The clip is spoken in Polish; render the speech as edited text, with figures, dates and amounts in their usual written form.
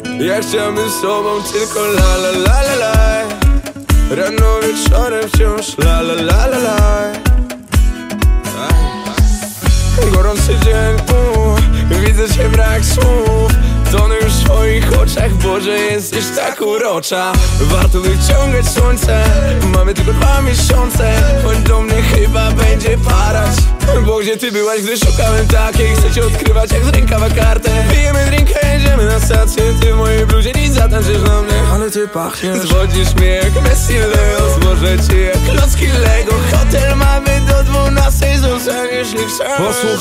Ja chciałbym z tobą tylko la la la la la. Rano wieczorem wciąż la la la la la. Gorący dzień, widzę cię brak słów. Tonę już w twoich oczach, Boże, jesteś tak urocza. Warto wyciągać słońce, mamy tylko 2 miesiące. Chodź do mnie, chyba będzie parać. Bo gdzie ty byłaś, gdy szukałem takiej? Chcę cię odkrywać jak z rękawa kartę. Pijemy drinka, jedziemy na stację. Ty w mojej bluzie dziś zatańczysz na mnie. Ale ty pachniesz, zwodzisz mnie jak Messi Leo. Złożę cię jak klocki Lego. Hotel mamy do 12, zostaniesz, jeśli chcesz. Posłuchaj.